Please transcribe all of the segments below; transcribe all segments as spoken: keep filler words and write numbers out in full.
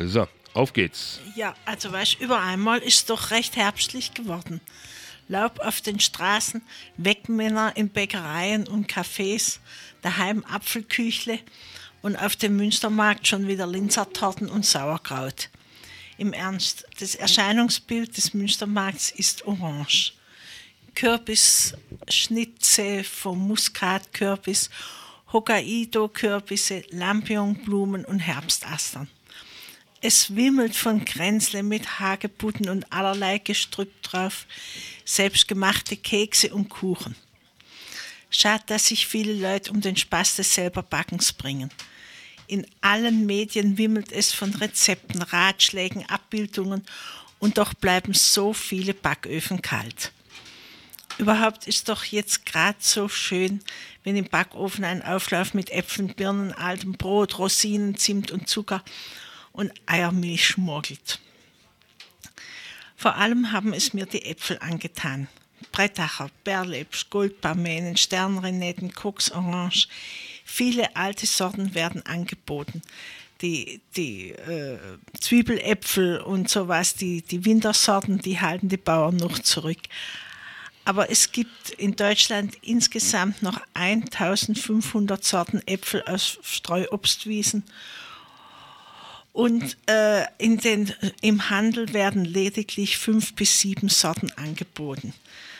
So, auf geht's. Ja, also weißt du, über einmal ist es doch recht herbstlich geworden. Laub auf den Straßen, Wegmänner in Bäckereien und Cafés, daheim Apfelküchle und auf dem Münstermarkt schon wieder Linzertorten und Sauerkraut. Im Ernst, das Erscheinungsbild des Münstermarkts ist orange. Kürbis, Schnitze vom Muskatkürbis, Hokkaido-Kürbisse, Lampion-Blumen und Herbstastern. Es wimmelt von Kränzle mit Hagebutten und allerlei Gestrüpp drauf, selbstgemachte Kekse und Kuchen. Schade, dass sich viele Leute um den Spaß des selber Backens bringen. In allen Medien wimmelt es von Rezepten, Ratschlägen, Abbildungen und doch bleiben so viele Backöfen kalt. Überhaupt ist doch jetzt gerade so schön, wenn im Backofen ein Auflauf mit Äpfeln, Birnen, altem Brot, Rosinen, Zimt und Zucker und Eiermilch schmorgelt. Vor allem haben es mir die Äpfel angetan. Brettacher, Berlepsch, Goldbarmänen, Sternrenetten, Koks-Orange. Viele alte Sorten werden angeboten. Die, die äh, Zwiebeläpfel und sowas, die, die Wintersorten, die halten die Bauern noch zurück. Aber es gibt in Deutschland insgesamt noch eintausendfünfhundert Sorten Äpfel aus Streuobstwiesen. Und äh, in den, im Handel werden lediglich fünf bis sieben Sorten angeboten.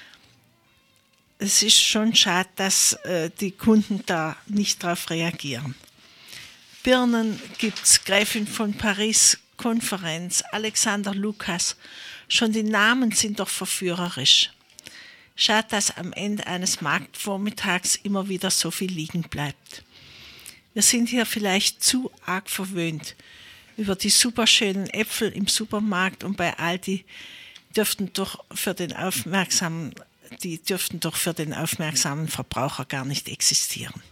Es ist schon schade, dass äh, die Kunden da nicht darauf reagieren. Birnen gibt's, Gräfin von Paris, Konferenz, Alexander Lukas. Schon die Namen sind doch verführerisch. Schade, dass am Ende eines Marktvormittags immer wieder so viel liegen bleibt. Wir sind hier vielleicht zu arg verwöhnt. Über die superschönen Äpfel im Supermarkt und bei Aldi dürften doch für den aufmerksamen, die dürften doch für den aufmerksamen Verbraucher gar nicht existieren.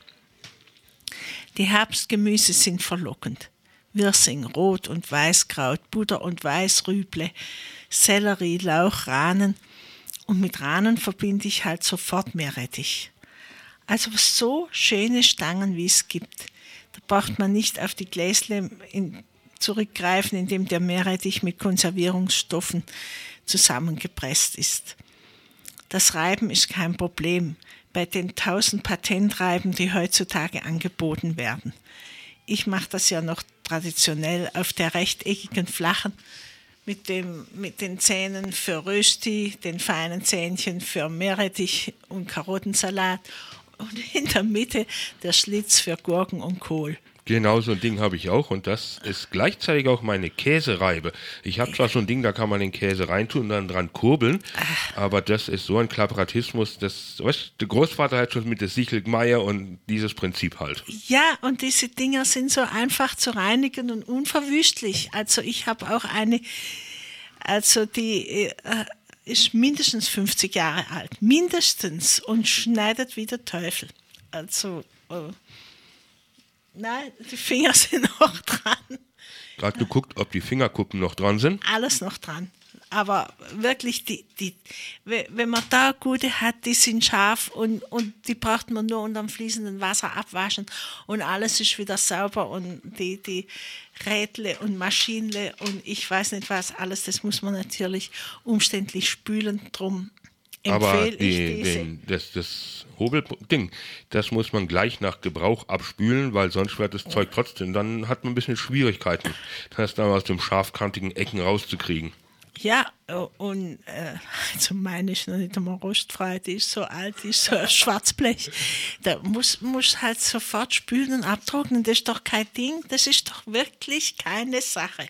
Die Herbstgemüse sind verlockend. Wirsing, Rot- und Weißkraut, Butter- und Weißrüble, Sellerie, Lauch, Rahnen. Und mit Rahnen verbinde ich halt sofort Meerrettich. Also so schöne Stangen, wie es gibt. Da braucht man nicht auf die Gläsle in zurückgreifen, indem der Meerrettich mit Konservierungsstoffen zusammengepresst ist. Das Reiben ist kein Problem bei den tausend Patentreiben, die heutzutage angeboten werden. Ich mache das ja noch traditionell auf der rechteckigen flachen mit, dem, mit den Zähnen für Rösti, den feinen Zähnchen für Meerrettich und Karottensalat und in der Mitte der Schlitz für Gurken und Kohl. Genau so ein Ding habe ich auch und das ist gleichzeitig auch meine Käsereibe. Ich habe zwar so ein Ding, da kann man den Käse reintun und dann dran kurbeln, aber das ist so ein Klapperatismus, das, weißt, der Großvater hat schon mit der Sichel Meier und dieses Prinzip halt. Ja, und diese Dinger sind so einfach zu reinigen und unverwüstlich. Also ich habe auch eine, also die äh, ist mindestens fünfzig Jahre alt, mindestens, und schneidet wie der Teufel. Also äh, nein, die Finger sind noch dran. Gerade geguckt, ob die Fingerkuppen noch dran sind? Alles noch dran. Aber wirklich, die, die, wenn man da gute hat, die sind scharf und, und die braucht man nur unter dem fließenden Wasser abwaschen und alles ist wieder sauber und die, die Rädle und Maschinle und ich weiß nicht was, alles, das muss man natürlich umständlich spülen, drum aber die, den, das, das Hobelding, das muss man gleich nach Gebrauch abspülen, weil sonst wird das Zeug trotzdem, dann hat man ein bisschen Schwierigkeiten, das dann aus dem scharfkantigen Ecken rauszukriegen. Ja, und äh, also meine ist noch nicht einmal rostfrei, die ist so alt, die ist so ein Schwarzblech. Da muss, muss halt sofort spülen und abtrocknen, das ist doch kein Ding, das ist doch wirklich keine Sache.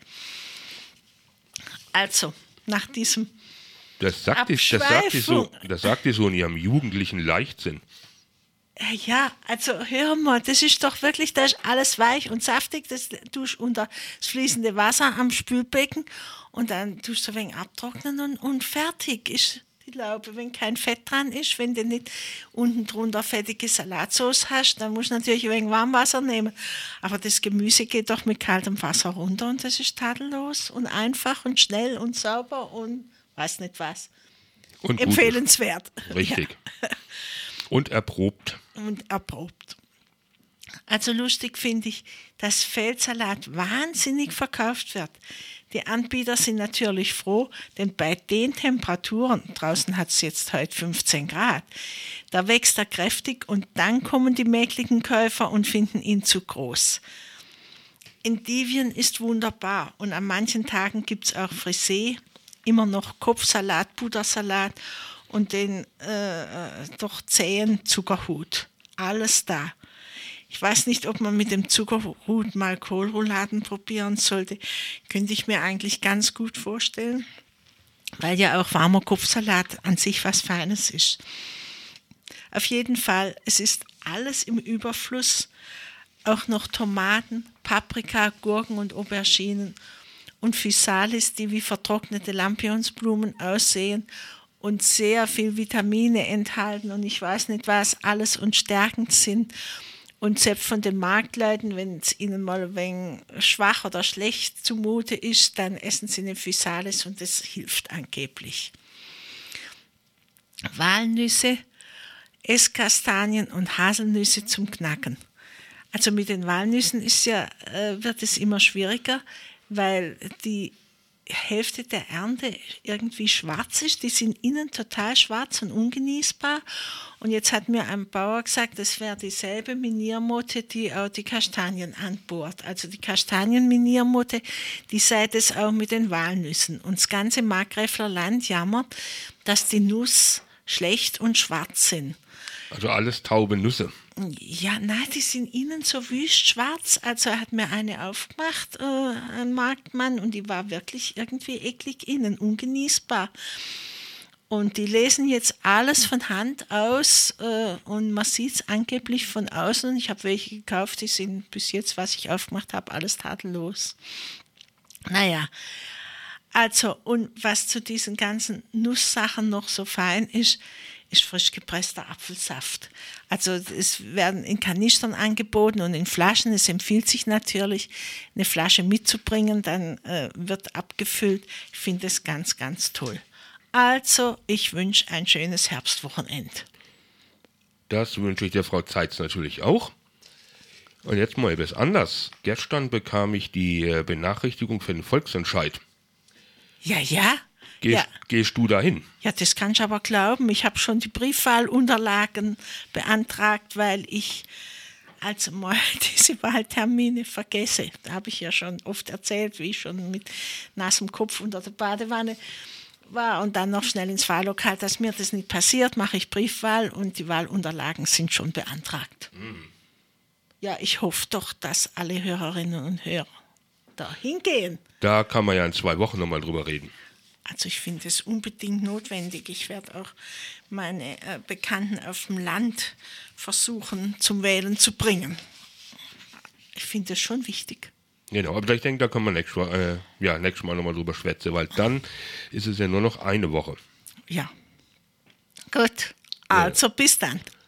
Also, nach diesem Das sagt, die, das, sagt die so, das sagt die so in ihrem jugendlichen Leichtsinn. Ja, also hör mal, das ist doch wirklich, da ist alles weich und saftig, das tust du unter das fließende Wasser am Spülbecken und dann tust du ein wenig abtrocknen und, und fertig ist die Laube. Wenn kein Fett dran ist, wenn du nicht unten drunter fettige Salatsauce hast, dann musst du natürlich ein wenig Warmwasser nehmen. Aber das Gemüse geht doch mit kaltem Wasser runter und das ist tadellos und einfach und schnell und sauber und weiß nicht was. Und empfehlenswert. Richtig. Ja. Und erprobt. Und erprobt. Also lustig finde ich, dass Feldsalat wahnsinnig verkauft wird. Die Anbieter sind natürlich froh, denn bei den Temperaturen, draußen hat es jetzt heute fünfzehn Grad, da wächst er kräftig und dann kommen die mäkligen Käufer und finden ihn zu groß. Endivien ist wunderbar und an manchen Tagen gibt es auch Frisee, immer noch Kopfsalat, Butersalat und den äh, doch zähen Zuckerhut. Alles da. Ich weiß nicht, ob man mit dem Zuckerhut mal Kohlrouladen probieren sollte. Könnte ich mir eigentlich ganz gut vorstellen, weil ja auch warmer Kopfsalat an sich was Feines ist. Auf jeden Fall, es ist alles im Überfluss. Auch noch Tomaten, Paprika, Gurken und Auberginen und Physalis, die wie vertrocknete Lampionsblumen aussehen und sehr viel Vitamine enthalten und ich weiß nicht was alles und stärkend sind. Und selbst von den Marktleuten, wenn es ihnen mal ein wenig schwach oder schlecht zumute ist, dann essen sie eine Physalis und das hilft angeblich. Walnüsse, Esskastanien und Haselnüsse zum Knacken. Also mit den Walnüssen ist ja, äh, wird es immer schwieriger, weil die Hälfte der Ernte irgendwie schwarz ist. Die sind innen total schwarz und ungenießbar. Und jetzt hat mir ein Bauer gesagt, das wäre dieselbe Miniermotte, die auch die Kastanien anbohrt. Also die Kastanienminiermotte, die sei das auch mit den Walnüssen. Und das ganze Markgräfler Land jammert, dass die Nuss schlecht und schwarz sind. Also alles taube Nüsse. Ja, nein, die sind innen so wüst schwarz. Also er hat mir eine aufgemacht, äh, ein Marktmann, und die war wirklich irgendwie eklig innen, ungenießbar. Und die lesen jetzt alles von Hand aus äh, und man sieht es angeblich von außen. Ich habe welche gekauft, die sind bis jetzt, was ich aufgemacht habe, alles tadellos. Naja, also und was zu diesen ganzen Nusssachen noch so fein ist, ist frisch gepresster Apfelsaft. Also es werden in Kanistern angeboten und in Flaschen. Es empfiehlt sich natürlich, eine Flasche mitzubringen, dann äh, wird abgefüllt. Ich finde es ganz, ganz toll. Also, ich wünsche ein schönes Herbstwochenende. Das wünsche ich der Frau Zeitz natürlich auch. Und jetzt mal etwas anders. Gestern bekam ich die Benachrichtigung für den Volksentscheid. Ja, ja. Gehst, ja. gehst du dahin? Ja, das kannst du aber glauben. Ich habe schon die Briefwahlunterlagen beantragt, weil ich also mal diese Wahltermine vergesse. Da habe ich ja schon oft erzählt, wie ich schon mit nassem Kopf unter der Badewanne war und dann noch schnell ins Wahllokal, dass mir das nicht passiert, mache ich Briefwahl und die Wahlunterlagen sind schon beantragt. Mhm. Ja, ich hoffe doch, dass alle Hörerinnen und Hörer da hingehen. Da kann man ja in zwei Wochen nochmal drüber reden. Also ich finde es unbedingt notwendig. Ich werde auch meine äh, Bekannten auf dem Land versuchen, zum Wählen zu bringen. Ich finde es schon wichtig. Genau, aber ich denke, da kann man nächstes Mal, äh, ja, nächstes Mal nochmal drüber schwätzen, weil dann ist es ja nur noch eine Woche. Ja. Gut, also ja. Bis dann.